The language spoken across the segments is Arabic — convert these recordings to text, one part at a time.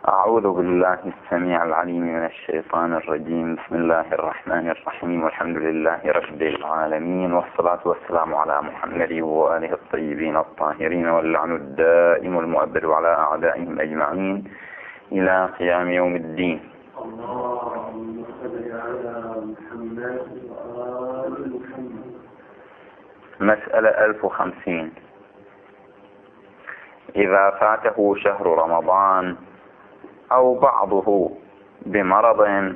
أعوذ بالله السميع العليم من الشيطان الرجيم. بسم الله الرحمن الرحيم، والحمد لله رب العالمين، والصلاة والسلام على محمد وآله الطيبين الطاهرين، واللعن الدائم المؤبد على أعدائهم أجمعين إلى قيام يوم الدين. اللهم صل على محمد وآل محمد. مسألة 1050. إذا فاته شهر رمضان أو بعضه بمرض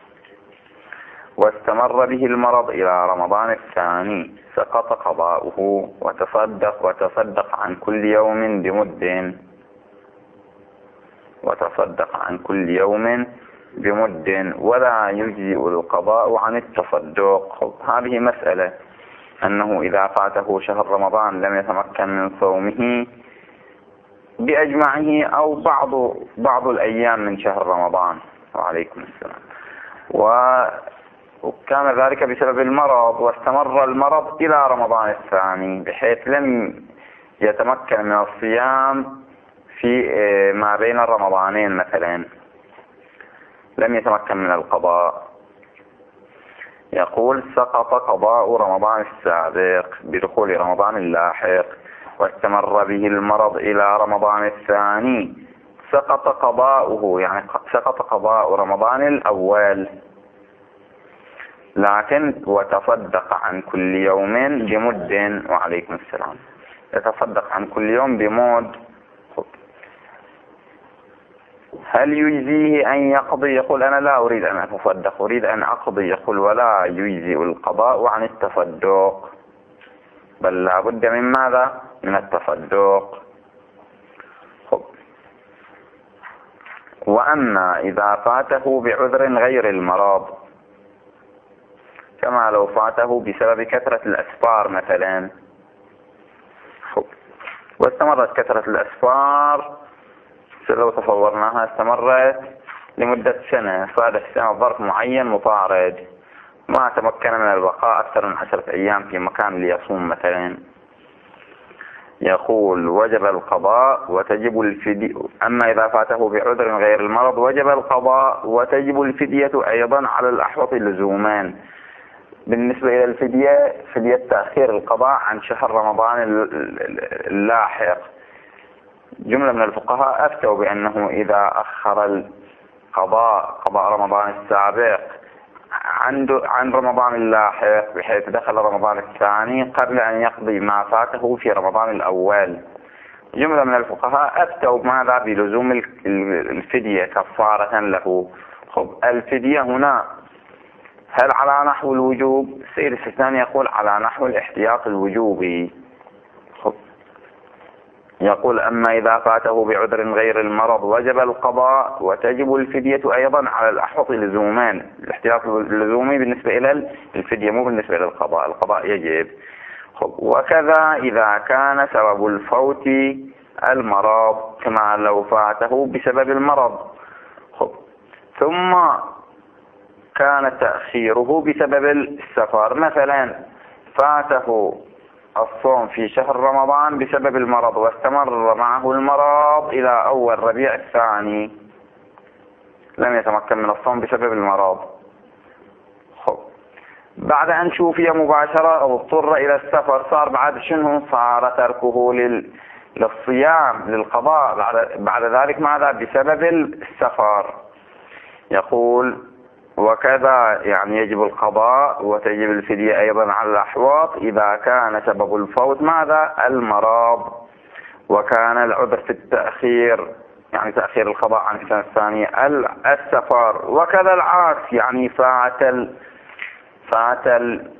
واستمر به المرض إلى رمضان الثاني سقط قضاؤه وتصدق عن كل يوم بمد ولا يجزئ القضاء عن التصدق. هذه مسألة أنه إذا فاته شهر رمضان لم يتمكن من صومه بأجمعه أو بعض الأيام من شهر رمضان، وعليكم السلام، وكان ذلك بسبب المرض واستمر المرض إلى رمضان الثاني بحيث لم يتمكن من الصيام في ما بين الرمضانين، مثلا لم يتمكن من القضاء. يقول: سقط قضاء رمضان السابق بدخول رمضان اللاحق، واستمر به المرض إلى رمضان الثاني سقط قضاؤه، يعني سقط قضاء رمضان الأول، لكن وتصدق عن كل يوم بمد. وعليكم السلام. يتصدق عن كل يوم بمد. هل يجزيه أن يقضي؟ يقول: أنا لا أريد أن أتصدق، أريد أن أقضي. يقول: ولا يجزئ القضاء عن التصدق، بل لا بد من ماذا؟ من التصدق. وأما إذا فاته بعذر غير المرض، كما لو فاته بسبب كثرة الأسفار مثلا، واستمرت كثرة الأسفار، لو تصورناها استمرت لمدة سنة، فهذا السنة ظرف معين مطارد، ما تمكن من البقاء أكثر من 10 أيام في مكان ليصوم مثلا، يقول: وجب القضاء وتجب الفدية. أما إذا فاته بعذر غير المرض وجب القضاء وتجب الفدية أيضا على الأحوط لزومان. بالنسبة إلى الفدية، فدية تأخير القضاء عن شهر رمضان اللاحق، جملة من الفقهاء أفتوا بأنه إذا أخر قضاء رمضان السابق عن رمضان اللاحق بحيث دخل رمضان الثاني قبل أن يقضي ما فاته في رمضان الأول، جملة من الفقهاء أفتوا ماذا؟ بلزوم الفدية كفارة له. الفدية هنا هل على نحو الوجوب؟ السيد السيستاني يقول على نحو الاحتياط الوجوبي. يقول: أما إذا فاته بعذر غير المرض وجب القضاء وتجب الفدية أيضا على الأحوط لزومان. الاحتياط اللزومي بالنسبة إلى الفدية، مو بالنسبة إلى القضاء. القضاء يجب. وكذا إذا كان سبب الفوت المرض، كما لو فاته بسبب المرض ثم كان تأخيره بسبب السفر، مثلا فاته الصوم في شهر رمضان بسبب المرض واستمر معه المرض إلى أول ربيع الثاني، لم يتمكن من الصوم بسبب المرض. بعد أن شوفي مباشرة أو اضطر إلى السفر، صار بعد شنو؟ صار تركه للصيام للقضاء بعد ذلك ماذا؟ بسبب السفر. يقول: وكذا يعني يجب القضاء وتجب الفدية أيضا على الأحواط إذا كان سبب الفوت ماذا؟ المرض، وكان العذر في التأخير يعني تأخير القضاء عن السنة الثانية السفر. وكذا العكس، يعني فات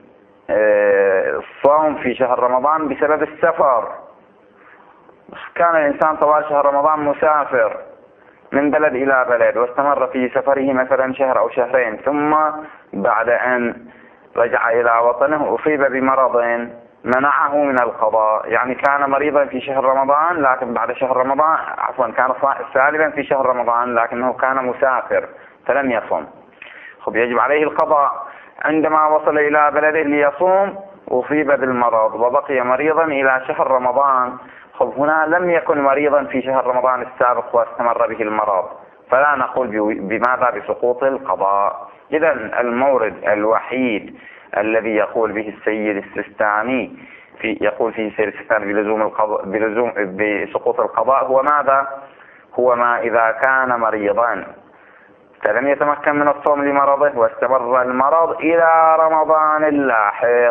الصوم في شهر رمضان بسبب السفر. كان الإنسان طوال شهر رمضان مسافر من بلد إلى بلد، واستمر في سفره مثلا شهر أو شهرين، ثم بعد أن رجع إلى وطنه أصيب بمرض منعه من القضاء، يعني كان مريضا في شهر رمضان لكن بعد شهر رمضان كان سالما في شهر رمضان لكنه كان مسافر فلم يصم. يجب عليه القضاء. عندما وصل إلى بلده ليصوم أصيب بالمرض وبقي مريضا إلى شهر رمضان. هنا لم يكن مريضا في شهر رمضان السابق واستمر به المرض، فلا نقول بماذا بسقوط القضاء. إذا المورد الوحيد الذي يقول به السيد السيستاني يقول فيه السيد السيستاني بلزوم بسقوط القضاء هو ماذا؟ هو ما إذا كان مريضا فلم يتمكن من الصوم لمرضه واستمر المرض إلى رمضان اللاحق.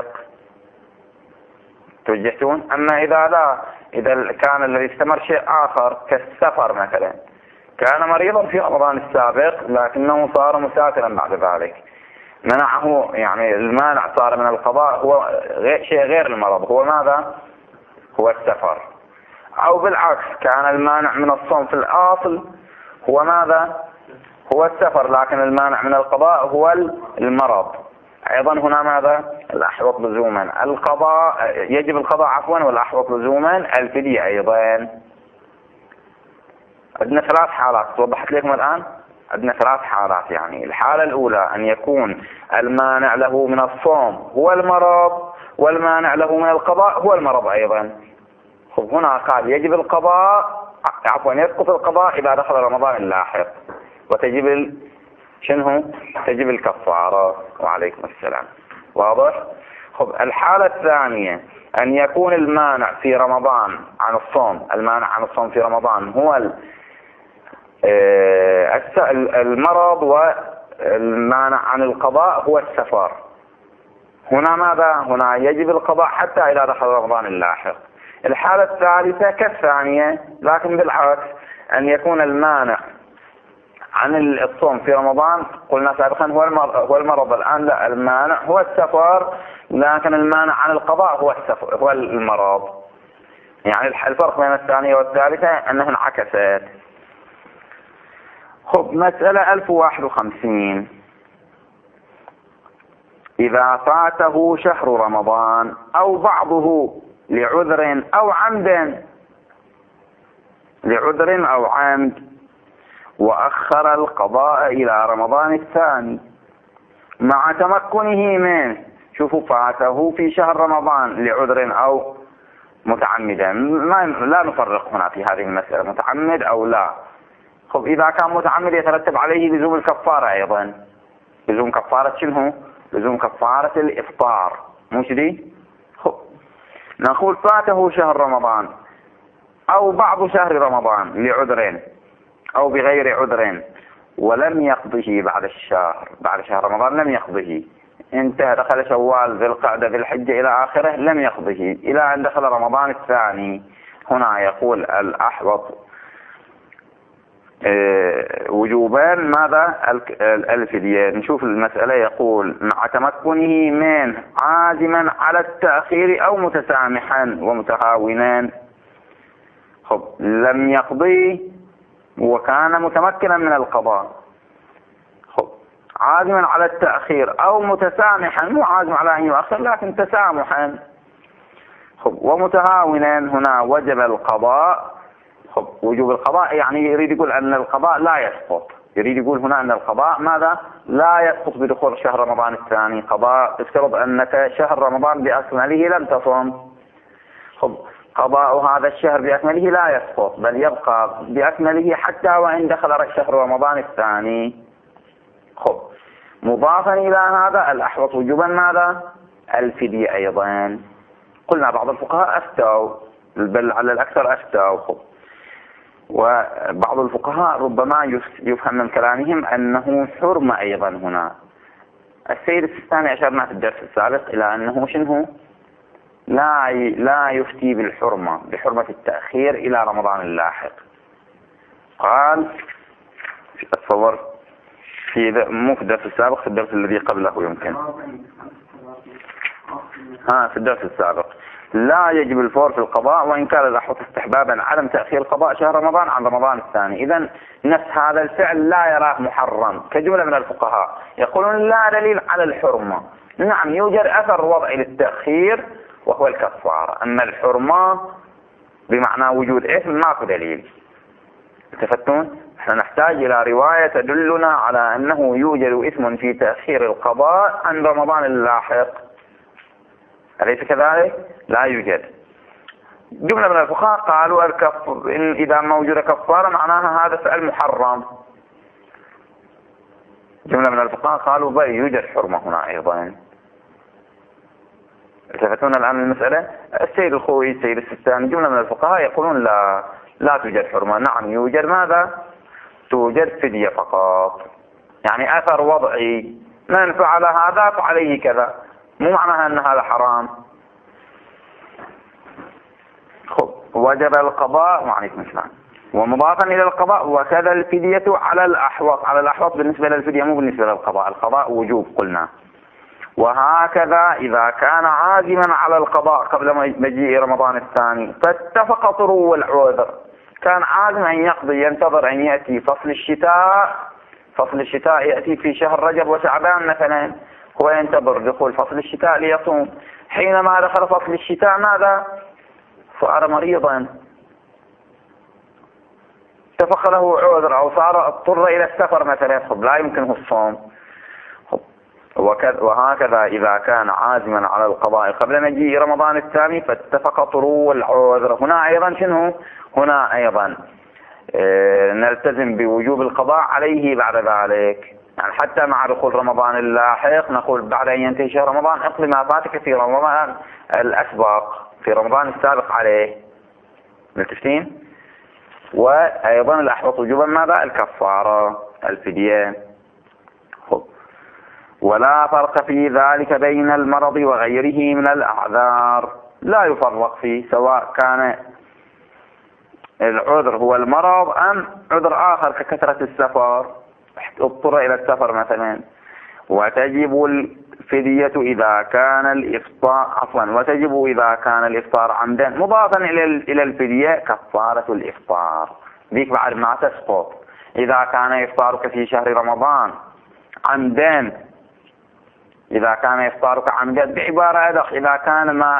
توجهتون؟ أما إذا لا، إذا كان الذي استمر شيء آخر كالسفر مثلا، كان مريضا في رمضان السابق لكنه صار مسافرا بعد ذلك، منعه يعني المانع صار من القضاء هو شيء غير المرض، هو ماذا؟ هو السفر. أو بالعكس كان المانع من الصوم في الأصل هو ماذا؟ هو السفر، لكن المانع من القضاء هو المرض. أيضا هنا ماذا؟ الأحوط لزوما القضاء، يجب القضاء عفوا، والأحوط لزوما الفدية أيضا. عندنا ثلاث حالات وضحت لكم الآن. عندنا ثلاث حالات، يعني الحالة الأولى أن يكون المانع له من الصوم هو المرض والمانع له من القضاء هو المرض أيضا. هنا قال يجب القضاء عفوا يسقط القضاء إذا دخل رمضان اللاحق، وتجب شنو؟ تجب الكفارة. وعليكم السلام. واضح؟ الحالة الثانية أن يكون المانع في رمضان عن الصوم، المانع عن الصوم في رمضان هو المرض، والمانع عن القضاء هو السفر. هنا ماذا؟ هنا يجب القضاء حتى إذا دخل رمضان اللاحق. الحالة الثالثة كالثانية لكن بالعكس، أن يكون المانع عن الصوم في رمضان قلنا سابقا هو المرض، الآن لا، المانع هو السفر لكن المانع عن القضاء هو المرض. يعني الفرق بين الثانية والثالثة أنها انعكست. مسألة 1051. إذا فاته شهر رمضان أو بعضه لعذر أو عمد، لعذر أو عمد، وأخر القضاء إلى رمضان الثاني مع تمكنه منه. شوفوا، فاته في شهر رمضان لعذر أو متعمدا، لا نفرق هنا في هذه المسألة متعمد أو لا. إذا كان متعمد يترتب عليه لزوم الكفارة أيضا. لزوم كفارة شنو؟ لزوم كفارة الإفطار، مش دي؟ نقول فاته شهر رمضان أو بعض شهر رمضان لعذر أو بغير عذر ولم يقضه بعد شهر رمضان، لم يقضه، انتهى، دخل شوال ذي القعدة ذي الحجة إلى آخره، لم يقضه إلى أن دخل رمضان الثاني. هنا يقول الأحوط وجوبا ماذا؟ الفدية. نشوف المسألة، يقول مع تمكنه منه عازما على التأخير أو متسامحا ومتهاونا. لم يقضي وكان متمكنا من القضاء، عازما على التأخير أو متسامحا، مو عازم على أن يؤخر لكن تسامحا، ومتهاونا. هنا وجب القضاء. وجوب القضاء يعني يريد يقول أن القضاء لا يسقط، يريد يقول هنا أن القضاء ماذا؟ لا يسقط بدخول شهر رمضان الثاني. قضاء افترض أنك شهر رمضان بأكمله لم تصم، قضاء هذا الشهر بأكمله لا يسقط بل يبقى بأكمله حتى وإن دخل شهر رمضان الثاني. مضافا إلى هذا الأحوط وجوبا ماذا؟ الفدية أيضا. قلنا بعض الفقهاء أفتوا، بل على الأكثر أفتوا، وبعض الفقهاء ربما يفهم من كلامهم أنه حرمة أيضا. هنا السيد السيستاني أشرنا في الدرس السابق إلى أنه شنو؟ لا يفتي بحرمة التأخير إلى رمضان اللاحق. قال أتصور مو في الدرس السابق، في الدرس الذي قبله يمكن، في الدرس السابق، لا يجب الفور في القضاء وإن كان الأحوط استحبابا عدم تأخير قضاء شهر رمضان عن رمضان الثاني. إذن نفس هذا الفعل لا يراه محرم كجملة من الفقهاء، يقولون لا دليل على الحرمة. نعم يوجد أثر وضعي للتأخير وهو الكفارة، أما الحرمة بمعنى وجود إثم ماكو دليل. التفتون؟ احنا نحتاج إلى رواية تدلنا على أنه يوجد إثم في تأخير القضاء عن رمضان اللاحق، أليس كذلك؟ لا يوجد. جملة من الفقهاء قالوا إن إذا موجود كفارة معناها هذا فعل محرم، جملة من الفقهاء قالوا بل يوجد حرمة هنا أيضا. التفتون الآن المسألة. السيد الخوي، السيد السيستاني، جملة من الفقهاء يقولون لا توجد حرمة. نعم يوجد ماذا؟ توجد فدية فقط، يعني أثر وضعي، من فعل هذا فعليه كذا، مو معناها أن هذا حرام. خب وجب القضاء وعليكم السلام. ومضافا إلى القضاء وكذا الفدية على الأحوط. على الأحوط بالنسبة للفدية مو بالنسبة للقضاء. القضاء وجوب قلنا. وهكذا إذا كان عازما على القضاء قبل مجيء رمضان الثاني فاتفق طرو العذر، كان عازم أن يقضي، ينتظر أن يأتي فصل الشتاء. فصل الشتاء يأتي في شهر رجب وشعبان مثلا، هو ينتظر دخول فصل الشتاء ليصوم. حينما دخل فصل الشتاء ماذا؟ صار مريضا، اتفق له عذر أو صار اضطر إلى السفر مثلا، لا يمكنه الصوم. وهكذا إذا كان عازما على القضاء قبل مجيء رمضان الثاني فاتفق طرو العذر. هنا أيضا شنو؟ هنا أيضا نلتزم بوجوب القضاء عليه بعد ذلك، يعني حتى مع دخول رمضان اللاحق نقول بعد أن ينتهي شهر رمضان اقضي ما فاتك في رمضان الأسبق، في رمضان السابق عليه. ملتفتين؟ وأيضا الأحوط وجوبا ماذا؟ الكفارة، الفدية. ولا فرق في ذلك بين المرض وغيره من الأعذار، لا يفرق فيه سواء كان العذر هو المرض أم عذر آخر ككثرة السفر، اضطر إلى السفر مثلا. وتجب الفدية إذا كان الإفطار وتجب إذا كان الإفطار عمدا. مضافا إلى الفدية كفارة الإفطار، ذيك بعد ما تسقط. إذا كان إفطارك في شهر رمضان عمدا، إذا كان إفطارك عمدا بعبارة أدق، إذا كان ما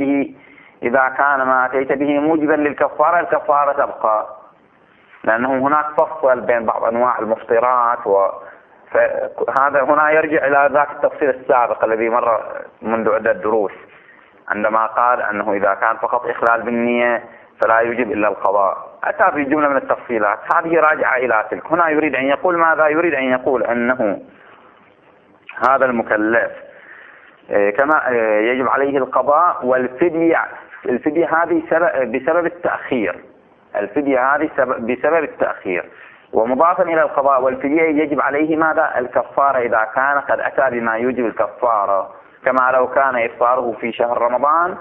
أتيت به موجبا للكفارة الكفارة تبقى، لأنه هناك فصل بين بعض أنواع المفطرات، فهذا هنا يرجع إلى ذاك التفصيل السابق الذي مر منذ عدة دروس، عندما قال أنه إذا كان فقط إخلال بالنية فلا يجب إلا القضاء. أتى في جملة من التفصيلات، هذه راجعة إلى تلك. هنا يريد أن يقول ماذا؟ يريد أن يقول أنه هذا المكلف كما يجب عليه القضاء والفدية. الفدية هذه بسبب التأخير، الفدية هذه بسبب التأخير. ومضافا إلى القضاء والفدية يجب عليه ماذا؟ الكفارة إذا كان قد أتى بما يوجب الكفارة، كما لو كان إفطاره في شهر رمضان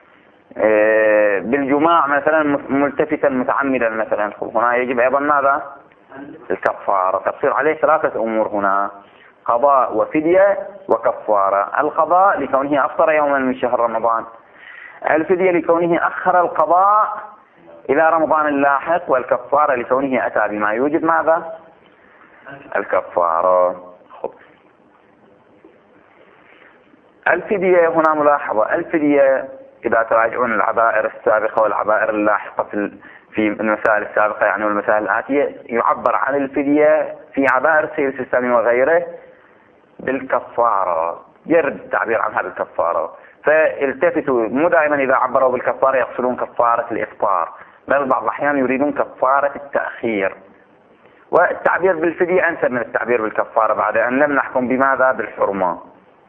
بالجماع مثلا ملتفتا متعمدا مثلا، هنا يجب أيضا ماذا؟ الكفارة. تقصير عليه ثلاثة أمور هنا: قضاء وفدية وكفارة. القضاء لكونه أفطر يوما من شهر رمضان، الفدية لكونه أخر القضاء إلى رمضان اللاحق، والكفارة لكونه أتى بما يوجب ماذا؟ الكفارة. الفدية هنا ملاحظة، الفدية إذا تراجعون العبائر السابقة والعبائر اللاحقة في المسائل السابقة يعني والمسائل الآتية، يعبر عن الفدية في عبائر السيد السيستاني وغيره بالكفارة، يرد التعبير عن هذه الكفارة. فالتفتوا، مو دائما إذا عبروا بالكفارة يقصدون كفارة الإفطار، بل بعض الأحيان يريدون كفارة التأخير. والتعبير بالفدية أنسب من التعبير بالكفارة بعد أن لم نحكم بماذا؟ بالحرمة.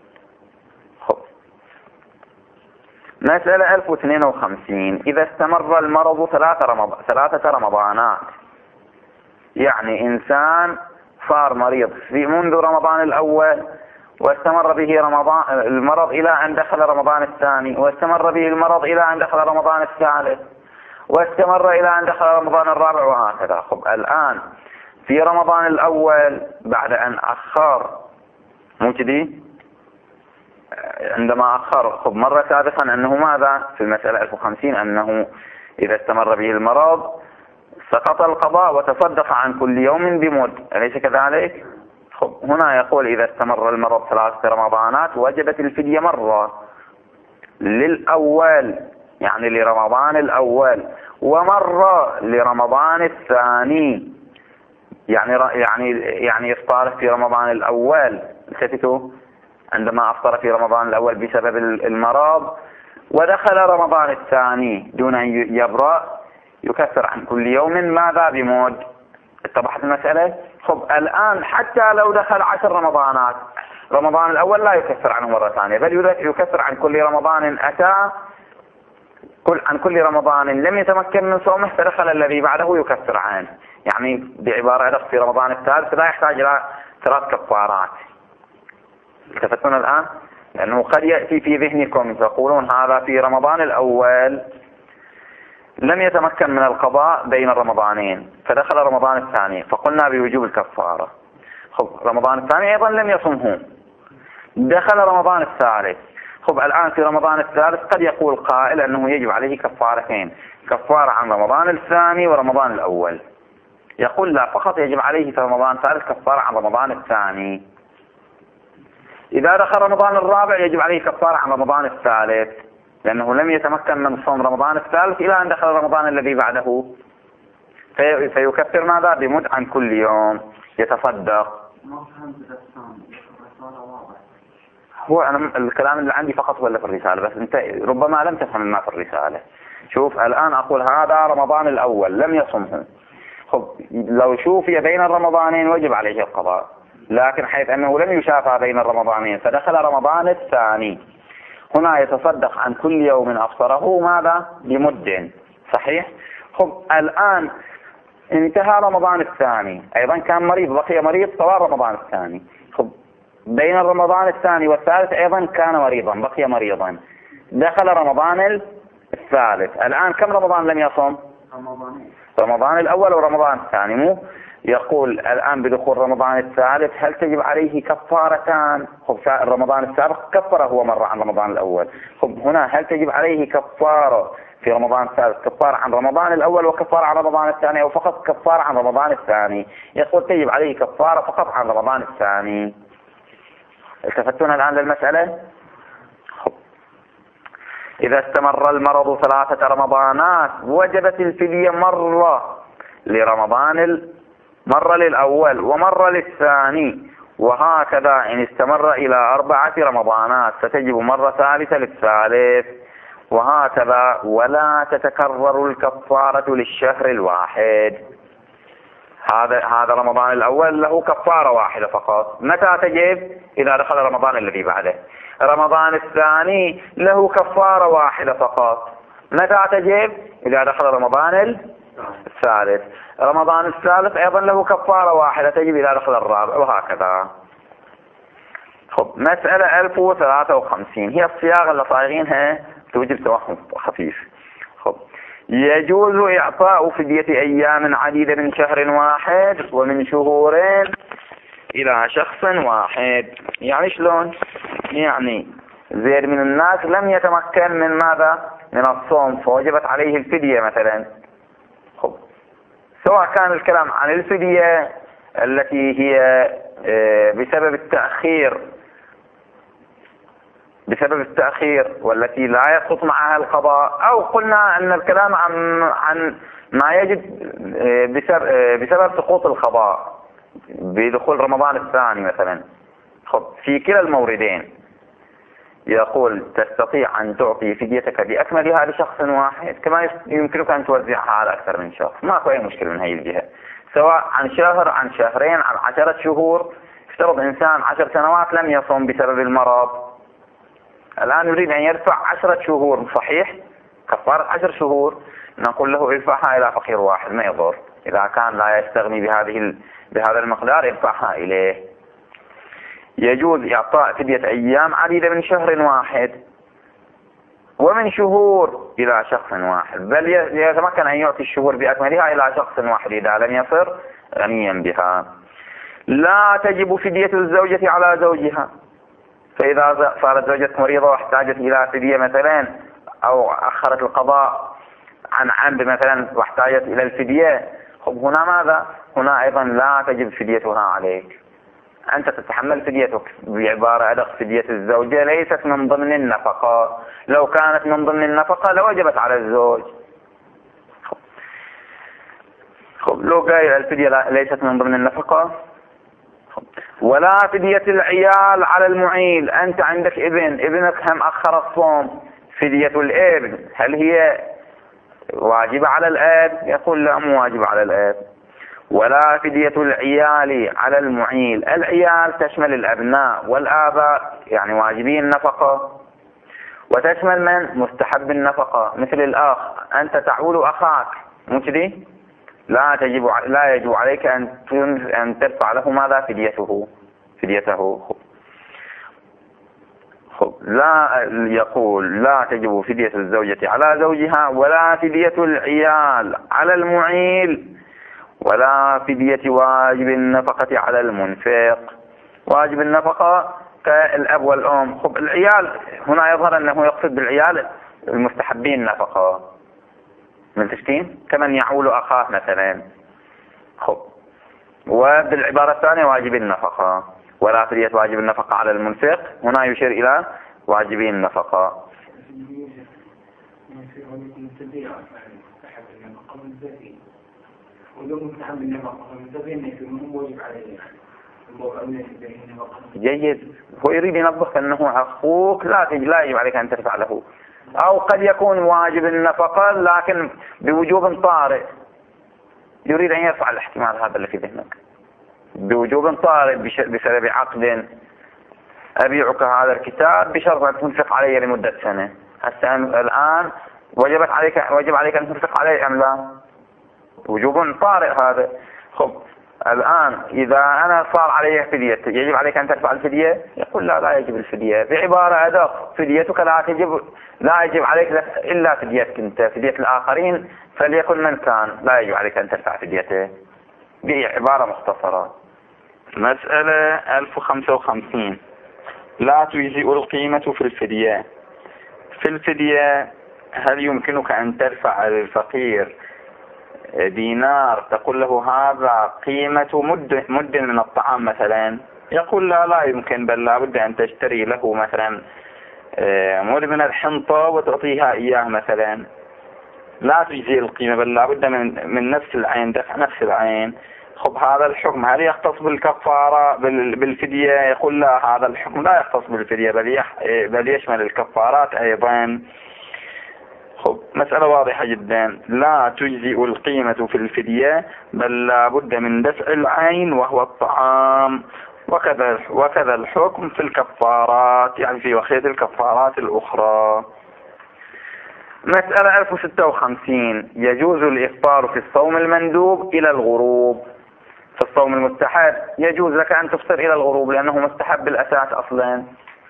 مسألة 1052. إذا استمر المرض 3 رمضانات، يعني إنسان صار مريض منذ رمضان الأول واستمر به المرض إلى أن دخل رمضان الثاني، واستمر به المرض إلى أن دخل رمضان الثالث، واستمر إلى أن دخل رمضان الرابع، وهكذا. الآن في رمضان الأول بعد أن أخر، مو كذي؟ عندما أخر مرة سابقا أنه ماذا؟ في المسألة 1050 أنه إذا استمر به المرض سقط القضاء وتصدق عن كل يوم بمد، أليس كذلك؟ هنا يقول إذا استمر المرض 3 رمضانات وجبت الفدية مرة للأول، يعني لرمضان الأول، ومرة لرمضان الثاني، يعني إفطاره في رمضان الأول، التفتوا، عندما أفطر في رمضان الأول بسبب المرض ودخل رمضان الثاني دون أن يبرأ يكفر عن كل يوم ماذا؟ بمود. اتضحت المسألة؟ خب الآن حتى لو دخل 10 رمضانات، رمضان الأول لا يكفر عنه مرة ثانية، بل يكفر عن كل رمضان أتى، عن كل رمضان لم يتمكن من صومه فدخل الذي بعده يكفر عنه. يعني بعبارة أدق في رمضان الثالث لا يحتاج إلى 3 كفارات. التفتون الآن؟ لأنه قد يأتي في ذهنكم تقولون هذا في رمضان الأول لم يتمكن من القضاء بين الرمضانين فدخل رمضان الثاني فقلنا بوجوب الكفارة. خب رمضان الثاني أيضا لم يصمه، دخل رمضان الثالث. خب الآن في رمضان الثالث قد يقول قائل أنه يجب عليه كفارتين، كفارة عن رمضان الثاني ورمضان الأول. يقول لا، فقط يجب عليه في رمضان الثالث كفارة عن رمضان الثاني. إذا دخل رمضان الرابع يجب عليه كفارة عن رمضان الثالث، لأنه لم يتمكن من صوم رمضان الثالث إلى أن دخل رمضان الذي بعده، فيكفر ماذا؟ بمد عن كل يوم يتصدق. هو أنا الكلام اللي عندي فقط ولا في الرسالة، بس أنت ربما لم تفهم ما في الرسالة. شوف الآن أقول هذا رمضان الأول لم يصمه، خب لو شوفي بين الرمضانين وجب عليه القضاء، لكن حيث أنه لم يشافى بين الرمضانين فدخل رمضان الثاني، هنا يتصدق عن كل يوم أفطره ماذا؟ بمد. صحيح؟ خب الآن انتهى رمضان الثاني، أيضا كان مريض، بقي مريض طوال رمضان الثاني. خب بين رمضان الثاني والثالث أيضا كان مريضا، بقي مريضا، دخل رمضان الثالث. الآن كم رمضان لم يصم؟ رمضان الأول ورمضان الثاني. مو يقول الآن بدخول رمضان الثالث هل تجب عليه كفارتان؟ خب رمضان السابق كفر هو مرة عن رمضان الأول، خب هنا هل تجب عليه كفارة في رمضان الثالث، كفارة عن رمضان الأول وكفارة عن رمضان الثاني، أو فقط كفارة عن رمضان الثاني؟ يقول تجب عليه كفارة فقط عن رمضان الثاني. التفتون الآن للمسألة؟ إذا استمر المرض 3 رمضانات وجبت الفدية مرة مرة للأول ومرة للثاني، وهكذا إن استمر إلى 4 رمضانات فتجب مرة ثالثة للثالث، وهكذا ولا تتكرر الكفارة للشهر الواحد. هذا رمضان الأول له كفارة واحدة فقط، متى تجب؟ إذا دخل رمضان الذي بعده. رمضان الثاني له كفارة واحدة فقط، متى تجب؟ إذا دخل رمضان الثالث. رمضان الثالث أيضا له كفارة واحدة تجب إذا دخل الرابع، وهكذا. خب مسألة 1053 هي الصياغة اللي صايغينها توجب توهم خفيف. خب يجوز إعطاء فدية أيام عديدة من شهر واحد ومن شهورين إلى شخص واحد. يعني شلون؟ يعني زيد من الناس لم يتمكن من ماذا؟ من الصوم فوجبت عليه الفدية مثلا. خب سواء كان الكلام عن الفدية التي هي بسبب التأخير والتي لا يسقط معها القضاء، أو قلنا أن الكلام عن ما يجب بسبب سقوط القضاء بدخول رمضان الثاني مثلا. خب في كلا الموردين يقول تستطيع أن تعطي فديتك بأكملها لشخص واحد، كما يمكنك أن توزعها على أكثر من شخص، ما أي مشكلة من هذه الجهة، سواء عن شهر، عن شهرين، عن 10 شهور. افترض إنسان 10 سنوات لم يصوم بسبب المرض، الآن يريد أن يدفع 10 شهور، صحيح؟ كفارة 10 شهور، نقول له ادفعها إلى فقير واحد ما يضر، إذا كان لا يستغني بهذا المقدار ادفعها إليه. يجوز إعطاء فدية أيام عديدة من شهر واحد ومن شهور إلى شخص واحد، بل يتمكن أن يعطي الشهور بأكملها إلى شخص واحد إذا لم يصر غنيا بها. لا تجب فدية الزوجة على زوجها، فإذا صارت زوجة مريضة واحتاجت إلى فدية مثلا، أو أخرت القضاء عن عمد مثلا واحتاجت إلى الفدية، خب هنا ماذا؟ هنا أيضا لا تجب فديتها عليك، أنت تتحمل فديتك. بعبارة أدق فدية الزوجة ليست من ضمن النفقة، لو كانت من ضمن النفقة لوجبت على الزوج. خب لو قال الفدية ليست من ضمن النفقة. ولا فدية العيال على المعيل، أنت عندك ابنك هم أخر الصوم، فدية الابن هل هي واجبة على الآب؟ يقول لا، مو واجبة على الآب. ولا فدية العيال على المعيل. العيال تشمل الأبناء والآباء، يعني واجبين النفقة، وتشمل من مستحب النفقة، مثل الأخ. أنت تعول أخاك، مو كذي؟ لا يجب عليك أن تدفع له ماذا؟ فديته. لا يقول لا تجب فدية الزوجة على زوجها، ولا فدية العيال على المعيل، ولا فدية واجب النفقة على المنفق. واجب النفقة كالأب والأم. العيال هنا يظهر أنه يقصد بالعيال المستحبين النفقة، من تشتين كمن يعول أخاه مثلا. وبالعبارة الثانية واجب النفقة. ولا فدية واجب النفقة على المنفق، هنا يشير إلى واجبين النفقة. جيد. هو يريد ينبه أنه أخوك لا يجب عليك أن تدفع له، أو قد يكون واجب النفقة لكن بوجوب طارئ، يريد أن يرفع الاحتمال هذا اللي في ذهنك. بوجوب طارئ بسبب عقد، أبيعك هذا الكتاب بشرط أن تنفق علي لمدة سنة. الآن وجب عليك أن تنفق علي أم لا؟ وجوب طارئ هذا. الآن إذا أنا صار علي فدية، يجب عليك أن تدفع الفدية؟ يقول لا يجب الفدية. بعبارة أدق، فديتك لا يجب عليك إلا فديتك أنت. فدية الآخرين فليكن من كان، لا يجب عليك أن تدفع فديته. بعبارة مختصرة. مسألة 1055. لا تجزئ القيمة في الفدية. في الفدية هل يمكنك أن تدفع للفقير دينار تقول له هذا قيمة مد من الطعام مثلا؟ يقول لا يمكن، بل لا بد أن تشتري له مثلا مد من الحنطة وتعطيها إياه مثلا. لا تجزي القيمة، بل لا بد من نفس العين، دفع نفس العين. هذا الحكم هل يختص بالكفارة بالفدية؟ يقول لا، هذا الحكم لا يختص بالفدية بل يشمل الكفارات أيضا. مسألة واضحة جدا. لا تجزئ القيمة في الفدية، بل لا بد من دفع العين وهو الطعام. وكذا الحكم في الكفارات، يعني في وخية الكفارات الأخرى. مسألة 1056. يجوز الإفطار في الصوم المندوب إلى الغروب. في الصوم المستحب يجوز لك أن تفطر إلى الغروب لأنه مستحب بالأساس أصلا.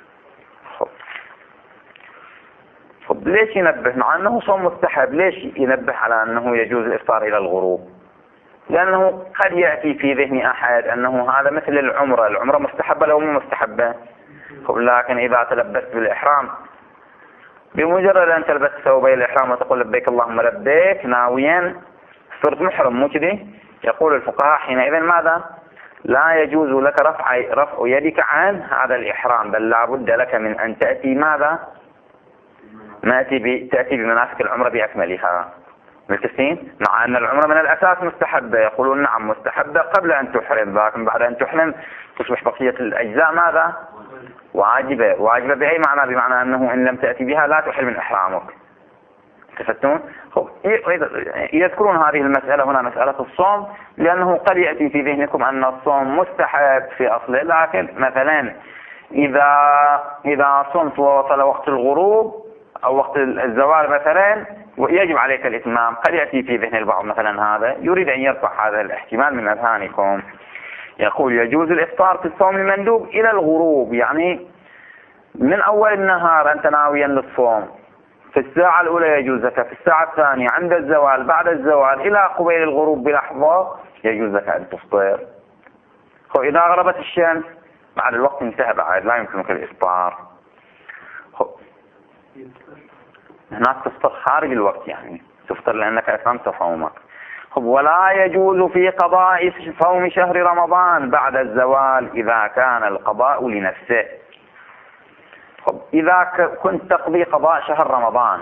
ليش ينبه مع أنه صوم مستحب؟ ليش ينبه على أنه يجوز الإفطار إلى الغروب؟ لأنه قد يأتي في ذهن أحد أنه هذا مثل العمرة مستحبة لو مو مستحبة. لكن إذا تلبست بالإحرام، بمجرد أن تلبس ثوبي الإحرام وتقول لبيك اللهم لبيك ناويا، صرت محرم، مو كذي؟ يقول الفقهاء حينئذ ماذا؟ لا يجوز لك رفع يدك عن هذا الإحرام، بل لا بد لك من أن تأتي ماذا؟ تأتي بمناسك العمرة بأكملها. متفقين؟ مع أن العمرة من الأساس مستحبة، يقولون نعم مستحبة قبل أن تحرم، لكن بعد أن تحرم تصبح بقية الأجزاء ماذا؟ واجبة بأي معنى؟ بمعنى أنه إن لم تأتي بها لا تحل من إحرامك. تفتون؟ يذكرون هذه المسألة هنا، مسألة الصوم، لأنه قد يأتي في ذهنكم أن الصوم مستحب في أصله، لكن مثلا إذا صمت ووصل وقت الغروب أو وقت الزوال مثلا يجب عليك الإتمام. قد يأتي في ذهن البعض مثلا هذا، يريد أن يرفع هذا الاحتمال من أذهانكم. يقول يجوز الإفطار في الصوم المندوب إلى الغروب، يعني من أول النهار أنت ناويا للصوم، في الساعة الأولى يجوز لك، في الساعة الثانية عند الزوال، بعد الزوال إلى قبيل الغروب بلحظة يجوز لك أن تفطر. إذا غربت الشمس بعد الوقت انتهى، بعد لا يمكنك الإفطار. هناك تفطر خارج الوقت، يعني تفطر لأنك أتممت صومك. ولا يجوز في قضاء صوم شهر رمضان بعد الزوال إذا كان القضاء لنفسه. إذا كنت تقضي قضاء شهر رمضان،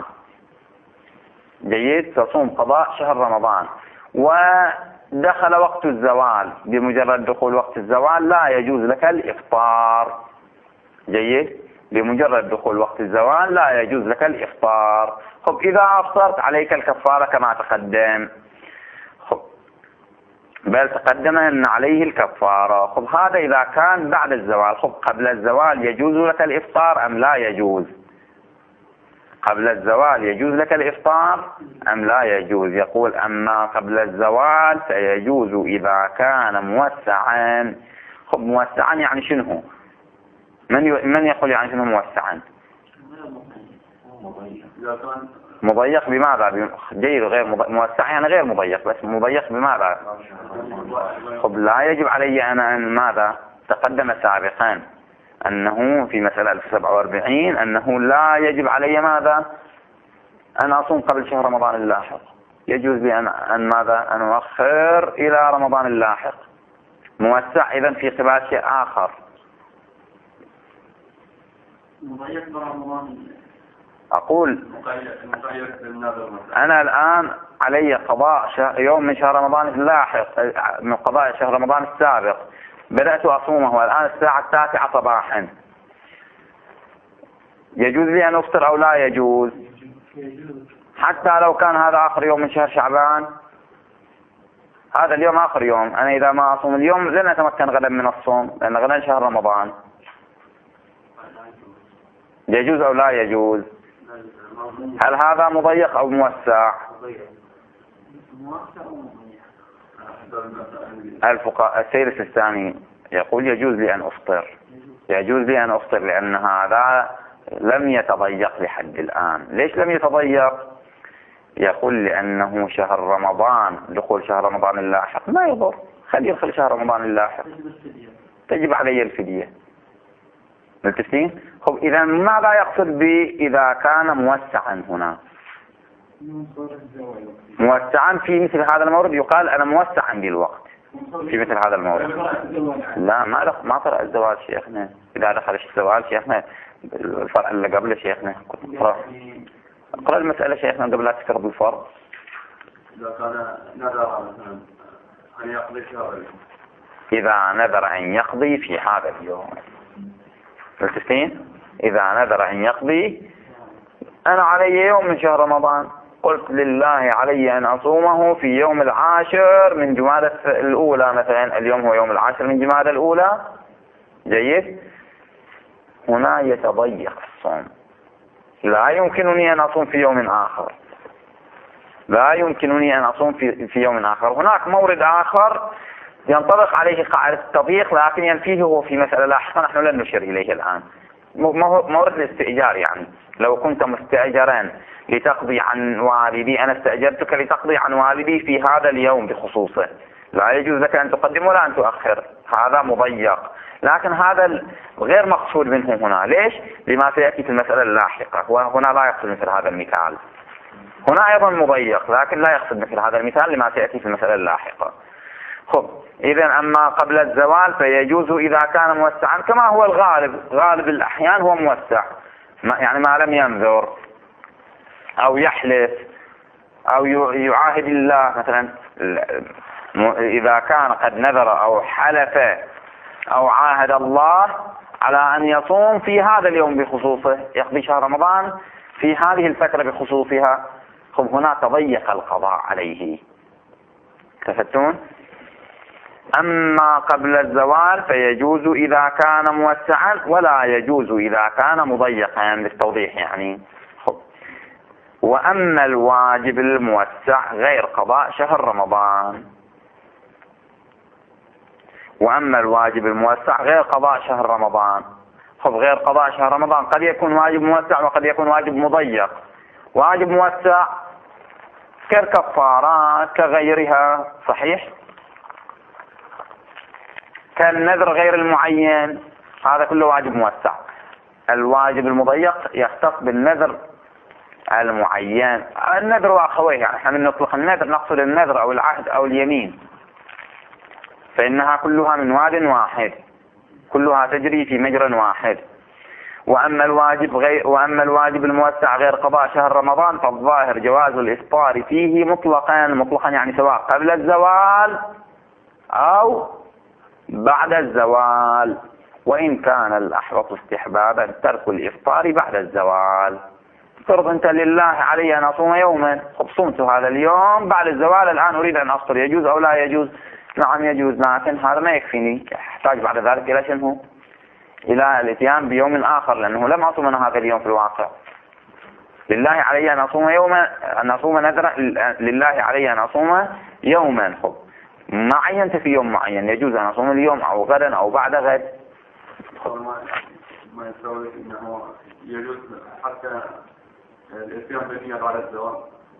جيد، تصوم قضاء شهر رمضان ودخل وقت الزوال، بمجرد دخول وقت الزوال لا يجوز لك الإفطار. جيد، بمجرد دخول وقت الزوال لا يجوز لك الإفطار. إذا أفطرت عليك الكفارة كما تقدم. بل تقدم أن عليه الكفارة. خب هذا إذا كان بعد الزوال. خب قبل الزوال يجوز لك الإفطار أم لا يجوز؟ قبل الزوال يجوز لك الإفطار أم لا يجوز؟ يقول أما قبل الزوال فيجوز إذا كان موسعا. خب موسعا يعني شنو؟ من يقول يعني شنو موسعا؟ مضيق بماذا؟ جيد غير موسع يعني غير مضيق، بس مضيق بماذا؟ خب لا يجب علي أنا أن ماذا؟ تقدم سابقا أنه في مسألة 47 أنه لا يجب علي ماذا؟ أن أصوم قبل شهر رمضان اللاحق. يجوز لي أن ماذا؟ أن أؤخر إلى رمضان اللاحق. موسع إذن في قبال شيء آخر. مضيق برمضان. أقول أنا الآن علي قضاء يوم من شهر رمضان اللاحق، من قضاء شهر رمضان السابق، بدأت أصومه الآن الساعة 9 صباحا. يجوز لي أن أفطر أو لا يجوز؟ حتى لو كان هذا آخر يوم من شهر شعبان، هذا اليوم آخر يوم، أنا إذا ما أصوم اليوم لن أتمكن غدا من الصوم، لأن غدا شهر رمضان. يجوز أو لا يجوز؟ هل هذا مضيق أو موسع؟ السيد السيستاني يقول يجوز لي أن أفطر، يجوز لي أن أفطر، لأن هذا لم يتضيق لحد الآن. ليش لم يتضيق؟ يقول لأنه شهر رمضان، دخول شهر رمضان اللاحق ما يضر، خلي يدخل شهر رمضان اللاحق، تجب علي الفدية. ملتفتين؟ خب إذا ماذا يقصد إذا كان موسعا هنا؟ موسعا في مثل هذا المورد يقال أنا موسعا بالوقت في مثل هذا المورد. لا ما طرأ الزوال شيخنا. إذا دخل الزوال شيخنا الفرع اللي قبل شيخنا اقرأ المسألة شيخنا قبل لا تذكر بالفرع. إذا كان نذر أن يقضي شهر، إذا نذر أن يقضي في هذا اليوم. ملتفتين؟ إذا نذر أن يقضي، أنا علي يوم من شهر رمضان، قلت لله علي أن أصومه في يوم 10 من جمادى الأولى مثلا، اليوم هو يوم 10 من جمادى الأولى. جيد؟ هنا يتضيق الصوم، لا يمكنني أن أصوم في يوم آخر، لا يمكنني أن أصوم في يوم آخر. هناك مورد آخر ينطبق عليه قاعدة التضييق لكن ينفيه هو في مسألة لاحقة نحن لن نشير إليه الآن. مورد الاستئجار، يعني لو كنت مستأجرا لتقضي عن والدي، أنا استأجرتك لتقضي عن والدي في هذا اليوم بخصوصه، لا يجوز لك أن تقدم ولا أن تؤخر، هذا مضيق. لكن هذا غير مقصود منه هنا. ليش؟ لما سيأتي في المسألة اللاحقة، وهنا لا يقصد مثل هذا المثال. هنا أيضا مضيق لكن لا يقصد مثل هذا المثال لما سيأتي في المسألة اللاحقة. خب إذن أما قبل الزوال فيجوز إذا كان موسعا كما هو الغالب، غالب الأحيان هو موسع، يعني ما لم ينذر أو يحلف أو يعاهد الله مثلا. إذا كان قد نذر أو حلف أو عاهد الله على أن يصوم في هذا اليوم بخصوصه، يقضي شهر رمضان في هذه الفترة بخصوصها، خب هنا تضيق القضاء عليه. تفتون؟ أما قبل الزوال فيجوز إذا كان موسعا ولا يجوز إذا كان مضيقا للتوضيح يعني. خب. وأما الواجب الموسع غير قضاء شهر رمضان، وأما الواجب الموسع غير قضاء شهر رمضان. خب غير قضاء شهر رمضان قد يكون واجب موسع وقد يكون واجب مضيق. واجب موسع كالكفارات كغيرها، صحيح، كالنذر غير المعين، هذا كله واجب موسع. الواجب المضيق يختص بالنذر المعين. النذر وأخويه، يعني احنا من نطلق النذر نقصد النذر أو العهد أو اليمين، فإنها كلها من واد واحد، كلها تجري في مجرى واحد. وأما الواجب الموسع غير قضاء شهر رمضان فالظاهر جواز الإفطار فيه مطلقا يعني سواء قبل الزوال أو بعد الزوال، وإن كان الأحوط استحبابا ترك الإفطار بعد الزوال. فرض أنت لله علي أن أصوم يوما، صمت هذا اليوم، بعد الزوال الآن أريد أن أفطر، يجوز أو لا يجوز؟ نعم يجوز، لكن هذا ما يكفيني، احتاج بعد ذلك إلى شنو؟ إلى الاتيان بيوم آخر، لأنه لم أصوم أنا هذا اليوم في الواقع. لله علي أن أصوم يوما، أن أصوم نذرا، لله علي أن أصوم يوما خب ما عينت في يوم معين، يجوز أن أصوم اليوم أو غدا أو بعد غد. ما يستوي إنه يجوز حتى الاتيان بالنية بعد الزواج؟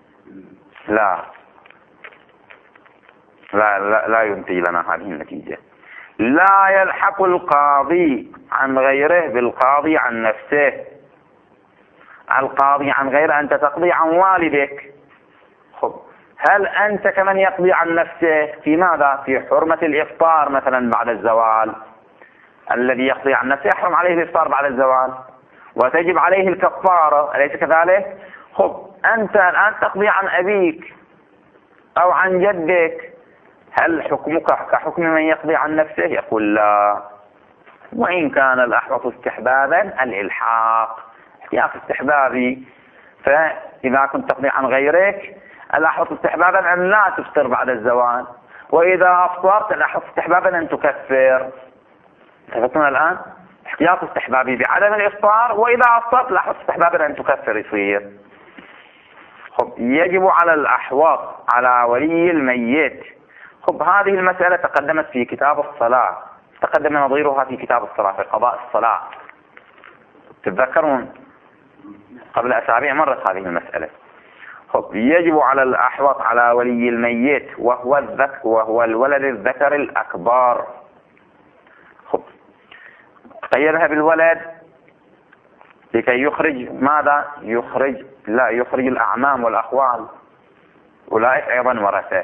لا ينتج لنا هذه النتيجة. لا يلحق القاضي عن غيره بالقاضي عن نفسه. القاضي عن غيره، أنت تقضي عن والدك، خب هل أنت كمن يقضي عن نفسه في ماذا؟ في حرمة الإفطار مثلا بعد الزوال. الذي يقضي عن نفسه يحرم عليه الإفطار بعد الزوال وتجب عليه الكفارة، أليس كذلك؟ خب أنت الآن تقضي عن أبيك أو عن جدك، هل حكمك كحكم من يقضي عن نفسه؟ يقول لا، وإن كان الأحوط استحبابا الإلحاق، احتياط استحبابي. فإذا كنت تقضي عن غيرك الأحوط استحبابا أن لا تفطر بعد الزوال، وإذا أفطرت الأحوط استحبابا أن تكفر. تفهمون الآن؟ احتياط استحبابي بعدم الإفطار، وإذا أفطرت الأحوط استحبابا أن تكفر يصير. خب يجب على الأحوط على ولي الميت. خب هذه المسألة تقدمت في كتاب الصلاة، تقدم نظيرها في كتاب الصلاة في قضاء الصلاة، تتذكرون قبل أسابيع مرت هذه المسألة. خب يجب على الأحوط على ولي الميت وهو الولد الذكر الأكبر. خب قيدها بالولد لكي يخرج ماذا؟ يخرج الأعمام والأخوال، أولئك أيضا ورثة.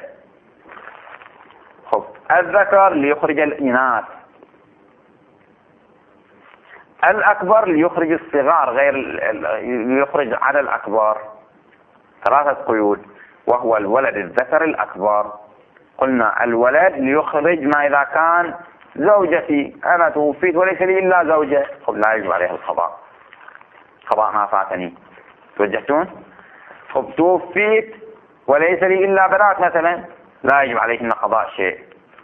خب الذكر ليخرج الإناث، الأكبر ليخرج الصغار، ليخرج على الأكبر. 3 قيود، وهو الولد الذكر الأكبر. قلنا الولد ليخرج ما إذا كان زوجتي أنا توفيت وليس لي إلا زوجة، خب لا يجب عليها القضاء، قضاء ما فاتني، توجهتون؟ خب توفيت وليس لي إلا بنات مثلا، لا يجب عليهن قضاء شيء.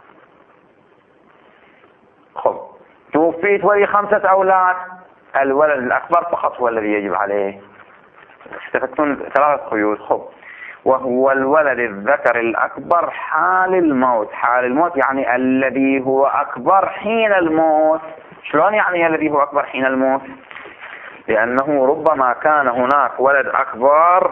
خب توفيت ولي 5 أولاد، الولد الأكبر فقط هو الذي يجب عليه. استفدتون 3 قيود. خب وهو الولد الذكر الأكبر حال الموت. حال الموت يعني الذي هو أكبر حين الموت. شلون يعني الذي هو أكبر حين الموت؟ لأنه ربما كان هناك ولد أكبر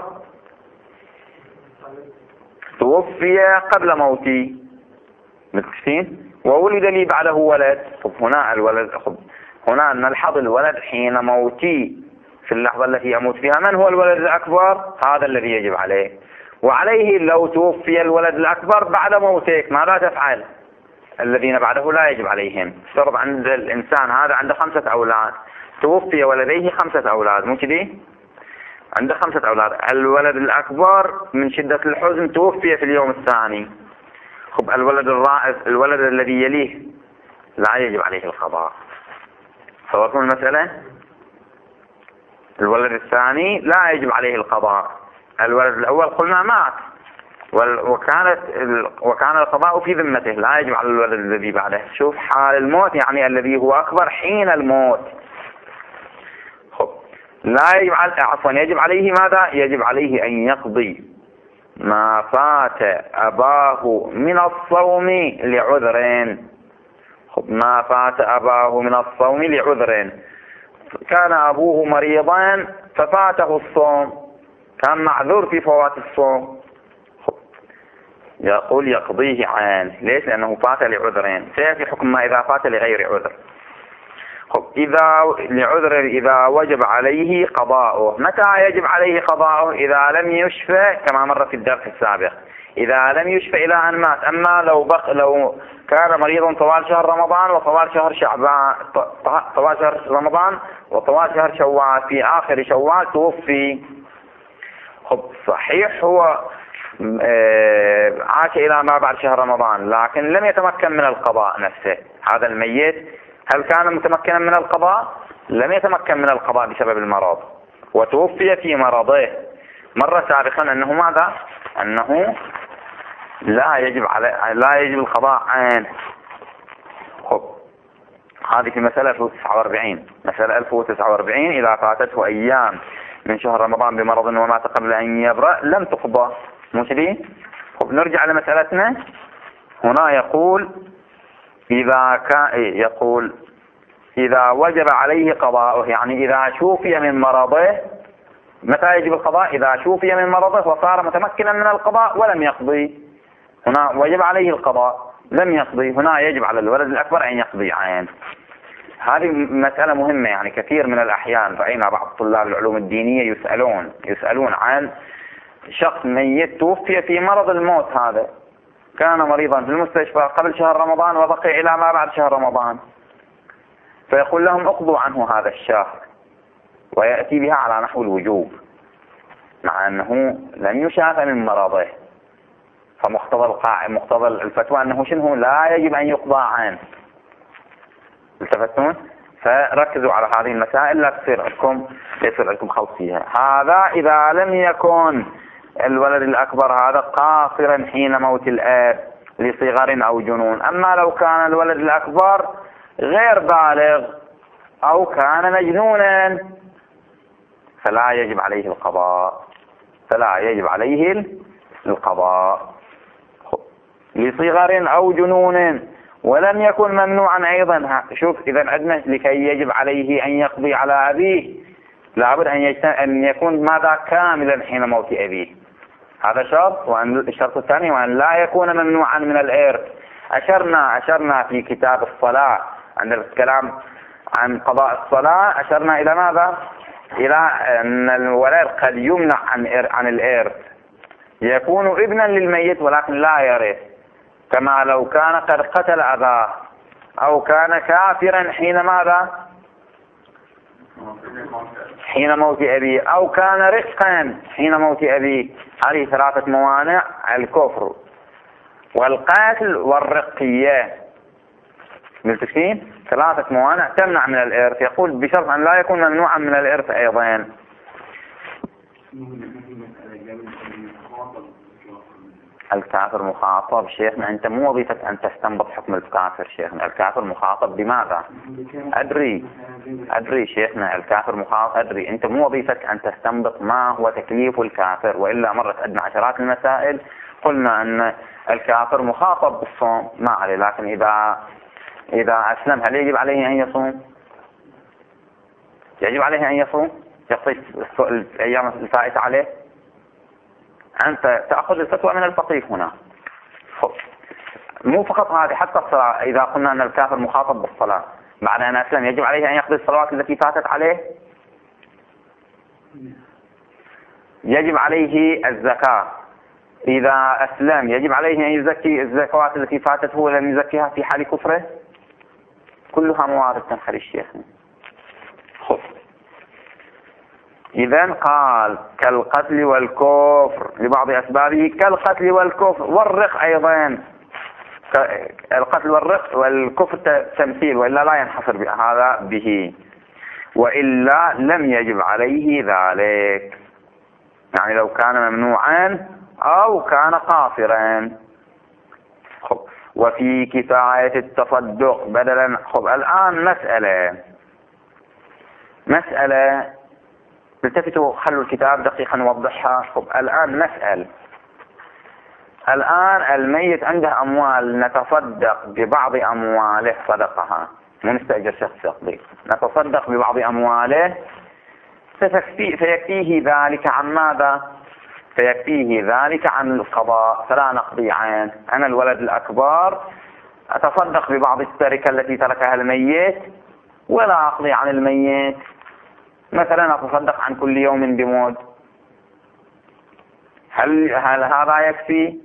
توفي قبل موتي، متفقين؟ وولد لي بعده ولد. طب هنا الولد، هنا نلحظ الولد حين موتي، في اللحظة التي أموت فيها. من هو الولد الأكبر؟ هذا الذي يجب عليه. وعليه لو توفي الولد الأكبر بعد موتك ماذا تفعل؟ الذين بعده لا يجب عليهم. افترض عند الإنسان هذا عنده 5 أولاد، توفي ولديه 5 أولاد، مو كذي؟ عنده 5 أولاد، الولد الأكبر من شدة الحزن توفي في اليوم الثاني. خب الولد الذي يليه لا يجب عليه القضاء. صورتم المسألة؟ الولد الثاني لا يجب عليه القضاء، الولد الأول قلنا مات وكان القضاء في ذمته، لا يجب على الولد الذي بعده. شوف حال الموت يعني الذي هو أكبر حين الموت. خب لا يجب عليه ماذا؟ يجب عليه أن يقضي ما فات أباه من الصوم لعذر. خب ما فات أباه من الصوم لعذر، كان أبوه مريضا ففاته الصوم، كان معذور في فوات الصوم، يقول يقضيه عنه. ليش؟ لأنه فات لعذرين، سيأتي حكم ما إذا فات لغير عذر. إذا وجب عليه قضاؤه. متى يجب عليه قضاؤه؟ إذا لم يشفى، كما مر في الدرس السابق، إذا لم يشفى إلى أن مات. أما لو كان مريضا طوال شهر رمضان وطوال شهر شعبان، طوال شهر رمضان وطوال شهر شوال، في آخر شوال توفي، صحيح هو عاش إلى ما بعد شهر رمضان، لكن لم يتمكن من القضاء نفسه. هذا الميت هل كان متمكنا من القضاء؟ لم يتمكن من القضاء بسبب المرض، وتوفي في مرضه. مر سابقا أنه ماذا؟ أنه لا يجب القضاء عنه. خب هذه في مسألة 1049. مسألة 1049 إذا فاتته أيام من شهر رمضان بمرض ومات قبل أن يبرأ لم تقضى. مش دي؟ خب نرجع لمسألتنا. هنا يقول إذا وجب عليه قضاؤه، يعني إذا شوفي من مرضه. متى يجب القضاء؟ إذا شوفي من مرضه وصار متمكنا من القضاء ولم يقضي. هنا وجب عليه القضاء لم يقضي، هنا يجب على الولد الأكبر أن يقضي عنه. هذه مسألة مهمة. يعني كثير من الأحيان رأينا بعض طلاب العلوم الدينية يسألون عن شخص ميت توفي في مرض الموت. هذا كان مريضا في المستشفى قبل شهر رمضان وبقي إلى ما بعد شهر رمضان، فيقول لهم اقضوا عنه هذا الشهر، ويأتي بها على نحو الوجوب مع أنه لم يشاف من مرضه. فمقتضى الفتوى أنه شنو لا يجب أن يقضى عنه. التفتون؟ فركزوا على هذه المسائل لا يصير لكم خلط فيها. هذا إذا لم يكن الولد الأكبر هذا قاصرا حين موت الآب لصغر أو جنون. أما لو كان الولد الأكبر غير بالغ أو كان مجنونا فلا يجب عليه القضاء لصغر أو جنون ولم يكن ممنوعا أيضا. شوف إذا عندنا لكي يجب عليه أن يقضي على أبيه لابد أن يكون ماذا كاملا حين موت أبيه. هذا شرط. وأن الشرط الثاني وأن لا يكون ممنوعا من الإرث. أشرنا في كتاب الصلاة عند الكلام عن قضاء الصلاة أشرنا إلى ماذا؟ إلى أن الولد قد يمنع عن الإرث، يكون ابنا للميت ولكن لا يرث، كما لو كان قد قتل أباه أو كان كافرا حين موت أبيه أو كان رقا حين موت أبيه. هذه 3 موانع: الكفر والقتل والرقية. ملتفين 3 موانع تمنع من الإرث. يقول بشرط أن لا يكون ممنوعا من الإرث أيضا. الكافر مخاطب شيخنا. أنت مو وظيفتك أن تستنبط حكم الكافر شيخنا. الكافر مخاطب بماذا؟ أدري شيخنا. الكافر مخاطب أدري. أنت مو وظيفتك أن تستنبط ما هو تكليف الكافر، وإلا مرت عندنا عشرات المسائل قلنا أن الكافر مخاطب بالصوم ما عليه. لكن إذا أسلم هل يجب عليه أن يصوم؟ يجب عليه أن يصوم، يقضي الأيام الفائتة عليه. أنت تأخذ الفتوى من الفقيه هنا. مو فقط هذه، حتى الصلاة. إذا قلنا أن الكافر مخاطب بالصلاة بعد أن أسلم يجب عليه أن يقضي الصلوات التي فاتت عليه. يجب عليه الزكاة. إذا أسلم يجب عليه أن يزكي الزكوات التي فاتته ولم يزكيها في حال كفره. كلها موارد تنخل الشيخ. إذن قال كالقتل والكفر لبعض أسبابه، كالقتل والكفر والرق أيضا. القتل والرق والكفر تمثيل، وإلا لا ينحصر هذا به، وإلا لم يجب عليه ذلك. يعني لو كان ممنوعا أو كان قاصرا. وفي كفاية التصدق بدلا. الآن مسألة التفتوا خلوا الكتاب دقيقا نوضحها. الآن نسأل. الآن الميت عنده أموال نتصدق ببعض أمواله صدقها، مو نستأجر شخص يقضي، نتصدق ببعض أمواله فيكفيه ذلك عن ماذا؟ فيكفيه ذلك عن القضاء، فلا نقضي عنه. أنا الولد الأكبر أتصدق ببعض التركة التي تركها الميت ولا أقضي عن الميت. مثلا أتصدق عن كل يوم بمود. هل هذا يكفي؟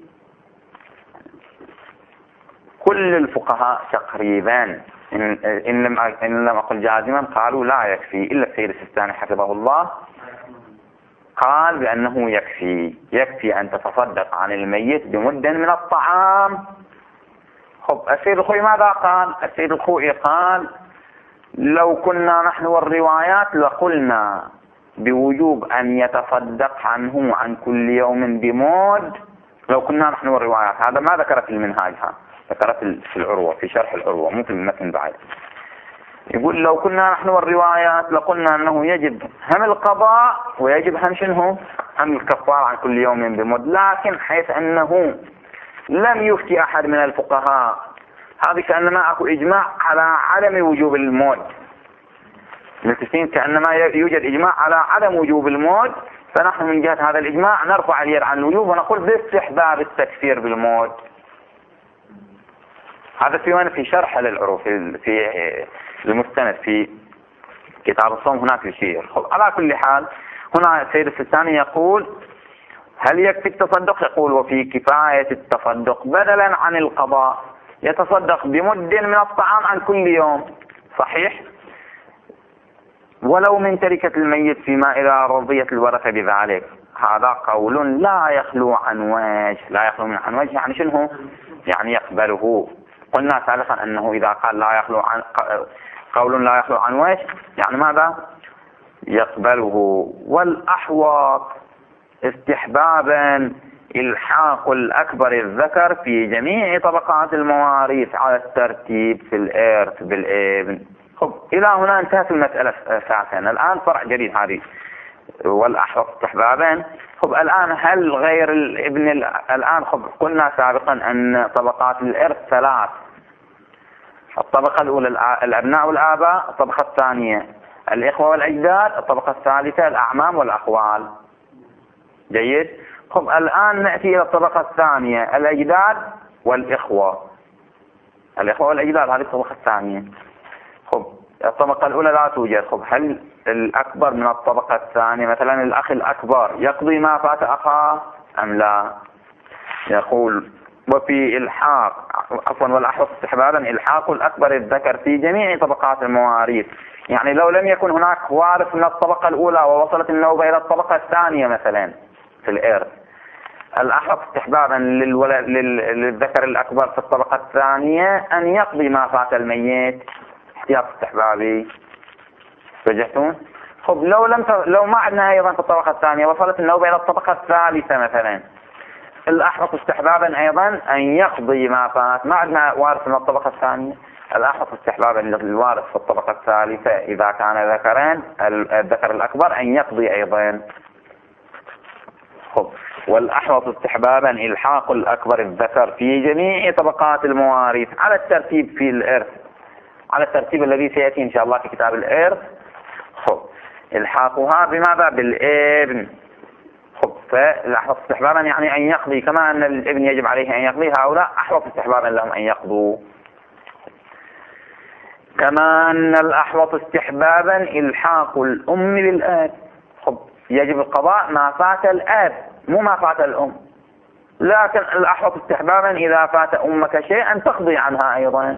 كل الفقهاء تقريبا إن لم أقل جازما قالوا لا يكفي، إلا السيد السيستاني حفظه الله قال بأنه يكفي أن تتصدق عن الميت بمد من الطعام. السيد الخوئي ماذا قال؟ السيد الخوئي قال لو كنا نحن والروايات لقلنا بوجوب أن يتصدق عنه عن كل يوم بمود لو كنا نحن والروايات، هذا ما ذكر في المنهاج، ذكر في العروة، في شرح العروة، مو في المتن بعد. يقول لو كنا نحن والروايات لقلنا أنه يجب هم القضاء ويجب هم شنو؟ هم الكفارة عن كل يوم بمد، لكن حيث أنه لم يفتي أحد من الفقهاء، هذه كأنما أكو إجماع على عدم وجوب الموت، ملتفين كأنما يوجد إجماع على عدم وجوب الموت، فنحن من جهة هذا الإجماع نرفع اليد عن الوجوب ونقول باستحباب التكفير بالموت. هذا في شرح للعروف في المستند في كتاب الصوم هناك في شيء. على كل حال هنا السيد السيستاني يقول هل يكفي التصدق؟ يقول وفي كفاية التصدق بدلا عن القضاء، يتصدق بمد من الطعام عن كل يوم، صحيح، ولو من تركة الميت فيما إذا رضيت الورثة بذلك. هذا قول لا يخلو عن وجه، لا يخلو من عن وجه، يعني شنو؟ يعني يقبله. قلنا سابقا أنه إذا قال لا يخلو عن قول لا يخلو عن وجه، يعني ماذا؟ يقبله. والأحوط استحبابا الحاق الأكبر الذكر في جميع طبقات المواريث على الترتيب في الإرث بالابن. إلى هنا انتهت المسألة أساسا. الآن فرع جديد هذه، والأحوط استحبابا. الآن هل غير الابن الآن قلنا سابقا أن طبقات الإرث ثلاث: الطبقة الأولى الأبناء والآباء، الطبقة الثانية الإخوة والأجداد، الطبقة الثالثة الأعمام والأخوال. جيد. الآن نأتي إلى الطبقة الثانية، الأجداد والإخوة. الإخوة والأجداد هذه الطبقة الثانية. الطبقة الأولى لا توجد. هل الأكبر من الطبقة الثانية مثلا الأخ الأكبر يقضي ما فات أخاه أم لا؟ يقول وفي والأحوط استحبابا الحاق الأكبر الذكر في جميع طبقات المواريث. يعني لو لم يكن هناك وارث من الطبقة الأولى ووصلت النوبة إلى الطبقة الثانية مثلا في الإرث، الأحوط استحبابا للذكر الأكبر في الطبقة الثانية أن يقضي ما فات الميت احتياط استحبابي. وجهتون؟ لو ما عندنا أيضا في الطبقة الثانية وصلت النوبة إلى الطبقة الثالثة مثلا، الأحوط استحبابا أيضا أن يقضي ما فات. ما عندنا وارث من الطبقة الثانية، الأحوط استحبابا للوارث في الطبقة الثالثة إذا كان ذكران الذكر الأكبر أن يقضي أيضا. والأحوط استحبابا الحاق الأكبر الذكر في جميع طبقات المواريث على الترتيب في الإرث، على الترتيب الذي سيأتي إن شاء الله في كتاب الإرث. الحاقها بماذا؟ بالابن. فالأحوط استحبابا يعني أن يقضي كما أن الابن يجب عليه أن يقضي، هؤلاء أحوط استحبابا لهم أن يقضوا. كما أن الأحوط استحبابا الحاق الأم بالآب. يجب القضاء ما فات الآب مو ما فات الأم، لكن الأحوط استحبابا إذا فات أمك شيئا تقضي عنها أيضا.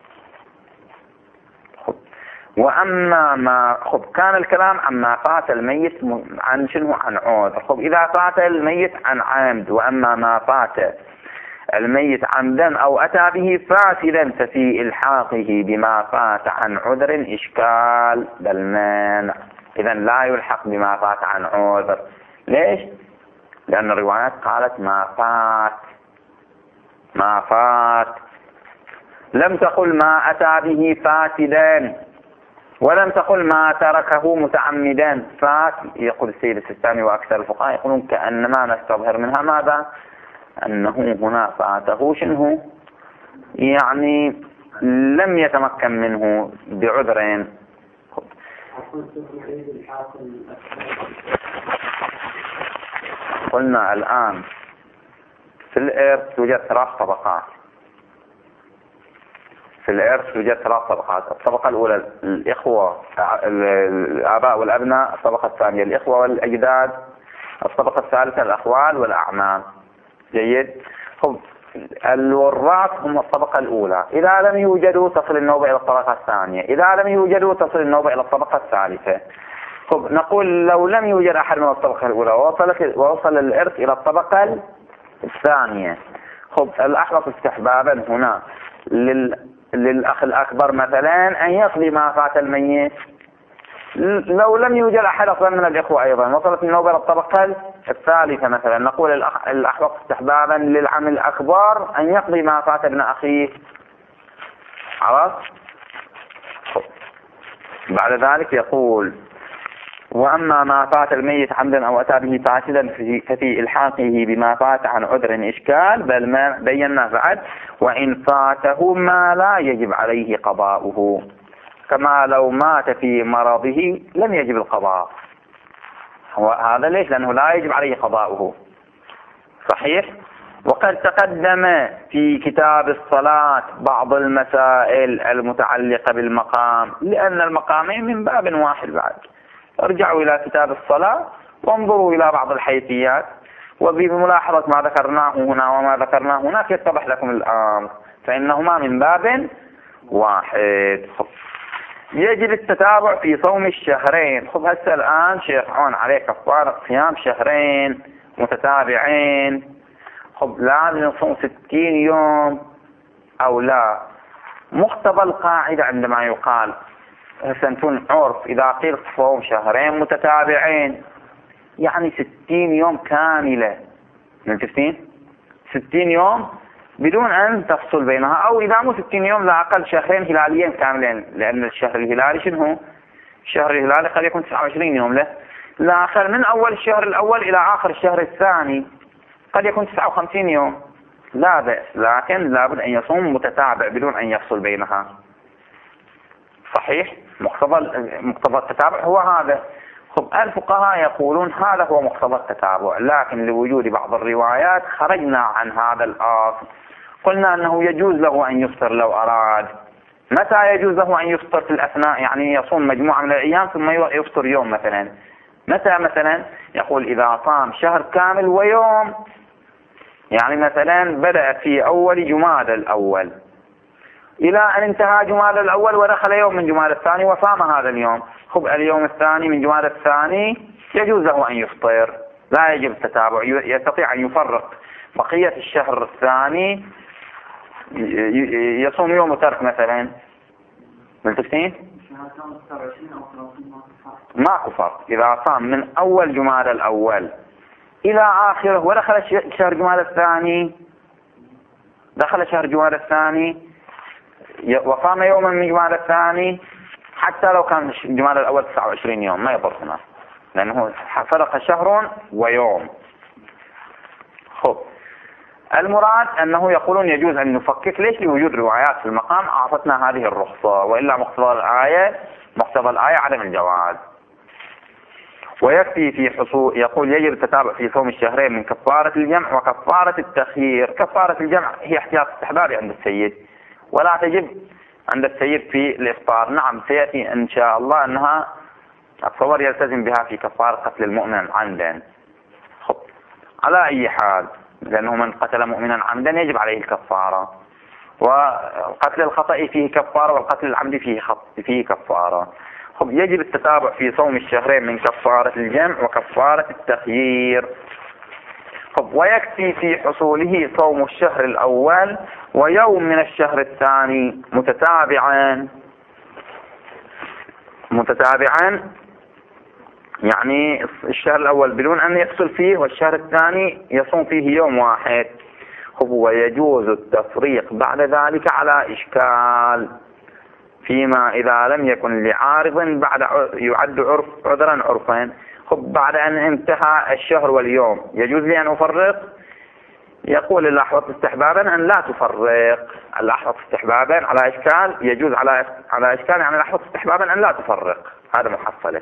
وأما ما كان الكلام عما فات الميت عن شنو؟ عن عذر. إذا فات الميت عن عمد، وأما ما فات الميت عمدا أو أتى به فاسدا ففي إلحاقه بما فات عن عذر إشكال بالمانع. إذا لا يلحق بما فات عن عذر. ليش؟ لأن الروايات قالت ما فات، لم تقل ما أتى به فاسدا، ولم تقل ما تركه متعمدا. فات يقول السيد السيستاني وأكثر الفقهاء يقولون كأنما نستظهر منها ماذا؟ أنه هنا فاته شنو؟ يعني لم يتمكن منه بعذر. قلنا الآن في الإرث توجد ثلاث طبقات. في الإرث توجد ثلاث طبقات: الطبقة الأولى الإخوة الآباء والأبناء، الطبقة الثانية الإخوة والأجداد، الطبقة الثالثة الأخوال والأعمام. جيد. الوراث هم الطبقة الأولى، إذا لم يوجدوا تصل النوبة إلى الطبقة الثانية، إذا لم يوجدوا تصل النوبة إلى الطبقة الثالثة. نقول لو لم يوجد أحد من الطبقة الأولى ووصل الإرث إلى الطبقة الثانية، الأحوط استحبابا هنا للأخ الأكبر مثلا أن يقضي ما فات الميت، لو لم يوجد أحد أفضل من الإخوة أيضا، وصلت النوبة للطبقة الثالثة مثلا، نقول الأحوط استحبابا للعم الأكبر أن يقضي ما فات ابن أخيه. خلاص. بعد ذلك يقول: وأما ما فات الميت عمدا أو أتى به فاسدا ففي إلحاقه بما فات عن عذر إشكال، بل ما بينا بعد: وإن فاته ما لا يجب عليه قضاؤه، كما لو مات في مرضه لم يجب القضاء. هذا ليش؟ لأنه لا يجب عليه قضاؤه. صحيح. وقد تقدم في كتاب الصلاة بعض المسائل المتعلقة بالمقام، لأن المقامين من باب واحد. بعد ارجعوا إلى كتاب الصلاة وانظروا إلى بعض الحيثيات، وبملاحظة ما ذكرناه هنا وما ذكرناه هناك يتضح لكم الأمر، فإنهما من باب واحد. يجب التتابع في صوم الشهرين. خب هسه الآن شيخ عون عليه كفارة صيام شهرين متتابعين. خب لازم نصوم 60 يوم أو لا؟ مقتضى القاعدة عندما يقال سنتون عرف، إذا قيل صوم شهرين متتابعين يعني 60 يوم كاملة. متفقين؟ 60 يوم بدون أن تفصل بينها، أو إذا مو 60 يوم لا أقل شهرين هلاليين كاملين، لأن الشهر الهلالي شنو؟ الشهر الهلالي قد يكون 29 يوم له، لا أقل من أول الشهر الأول إلى آخر الشهر الثاني قد يكون 59 يوم، لا بأس، لكن لابد أن يصوم متتابع بدون أن يفصل بينها. صحيح. مقتضى التتابع هو هذا. خب الفقهاء يقولون هذا هو مقتضى التتابع، لكن لوجود بعض الروايات خرجنا عن هذا الأصل. قلنا أنه يجوز له أن يفطر لو أراد. متى يجوز له أن يفطر؟ في الأثناء، يعني يصوم مجموعة من الأيام ثم يفطر يوم مثلا. متى مثلا؟ يقول إذا صام شهر كامل ويوم، يعني مثلا بدأ في أول جمادى الأول إلى أن انتهى جمادى الأول ودخل يوم من جمادى الثاني وصام هذا اليوم. خب اليوم الثاني من جمادى الثاني يجوز له أن يفطر، لا يجب التتابع، يستطيع أن يفرق بقية الشهر الثاني، يصوم يوم وترك مثلا. ملتفتين؟ ماكو فرق. إذا صام من أول جمادى الأول إلى آخره ودخل شهر جمادى الثاني، دخل شهر جمادى الثاني وصام يوما من جمادى الثاني، حتى لو كان جمادى الأول 29 يوم ما يضر هنا، لأنه فرق شهر ويوم. خب المراد أنه يقولون يجوز أن نفكك. ليش؟ لوجود روايات في المقام أعطتنا هذه الرخصة، وإلا مقتضى الآية عدم الجواز. ويكفي في حصول، يقول يجب التتابع في صوم الشهرين من كفارة الجمع وكفارة التخيير. كفارة الجمع هي احتياط استحبابي عند السيد، ولا تجب عند السيد في الإفطار. نعم سيأتي إن شاء الله أنها أتصور يلتزم بها في كفارة قتل المؤمن عمدا. خب على أي حال، لأنه من قتل مؤمنا عمدا يجب عليه الكفارة، وقتل الخطأ فيه كفارة، والقتل العمد فيه كفارة. خب يجب التتابع في صوم الشهرين من كفارة الجمع وكفارة التخيير. خب ويكفي في حصوله صوم الشهر الأول ويوم من الشهر الثاني متتابعا، يعني الشهر الأول بدون أن يفصل فيه، والشهر الثاني يصوم فيه يوم واحد. هو يجوز التفريق بعد ذلك على إشكال، فيما إذا لم يكن لعارض بعد يعد عذرا عرفا. خب بعد أن انتهى الشهر واليوم يجوز لي أن أفرق؟ يقول الأحوط استحبابا أن لا تفرق. الأحوط استحبابا على إشكال، يجوز على إشكال، يعني الأحوط استحبابا أن لا تفرق. هذا محصلة.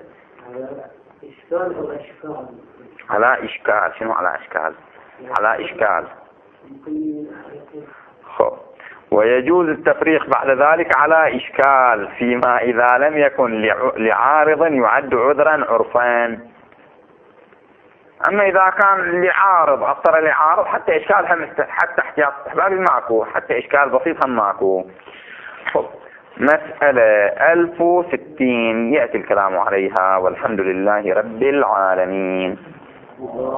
على إشكال. شنو على إشكال؟ على إشكال. خب ويجوز التفريق بعد ذلك على إشكال، فيما إذا لم يكن لعارض يعد عذرا عرفا. أما إذا كان لعارض أفطر لعارض حتى إشكال حتى احتياط استحبابي ماكو، حتى إشكال بسيط هم ماكو. مسألة 1060 يأتي الكلام عليها، والحمد لله رب العالمين.